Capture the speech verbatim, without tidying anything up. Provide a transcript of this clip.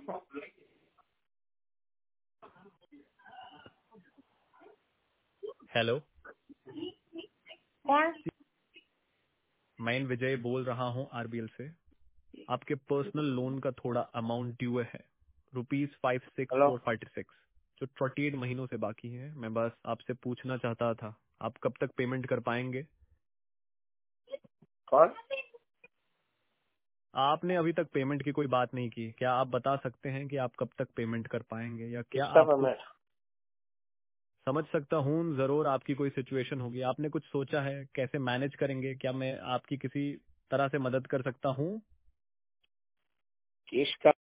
Hello, कौन? मैं विजय बोल रहा हूँ आरबीएल से। आपके पर्सनल लोन का थोड़ा अमाउंट ड्यू है, rupees five six hello, four forty six जो फोर्टी एट महीनों से बाकी है। मैं बस आपसे पूछना चाहता था, आप कब तक पेमेंट कर पाएंगे? कौन? आपने अभी तक पेमेंट की कोई बात नहीं की, क्या आप बता सकते हैं कि आप कब तक पेमेंट कर पाएंगे, या क्या किसका आपको? पेमेंट? समझ सकता हूँ, जरूर आपकी कोई सिचुएशन होगी। आपने कुछ सोचा है कैसे मैनेज करेंगे? क्या मैं आपकी किसी तरह से मदद कर सकता हूँ? किसका